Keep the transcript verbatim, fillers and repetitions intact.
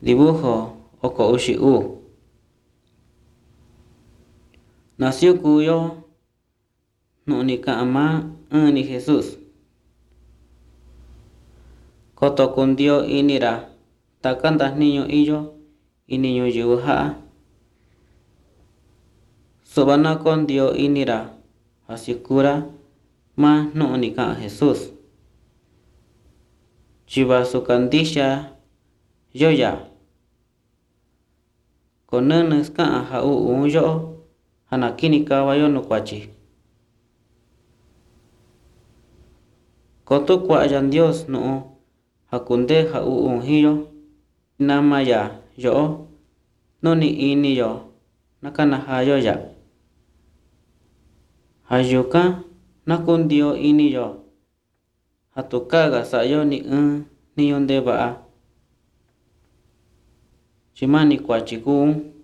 Dibujo oko uxi uu. Nació kuyo nu'ni ka'ama ɨni Jesus. Koto kundio inira taka ndajniñu iyo ini ñuyivi ja'a. Su'va na kondio inira jasikura ma jnu'ni ka'an Jesus. Chivasu kandixia yoya. Konɨnɨ ska'an ja u'u yo'o jana kinikavayo nukuatyi. Kotu kua'a Yandios nu'u ja kunde ja u'u jiyo namaya yo'o nuni iniyo nakanajayoya. Ja yukan nakundio iniyo ja tukaga sa'ayo ni ɨɨn jniñu ndeva'a tyi mani kuatyi kuu.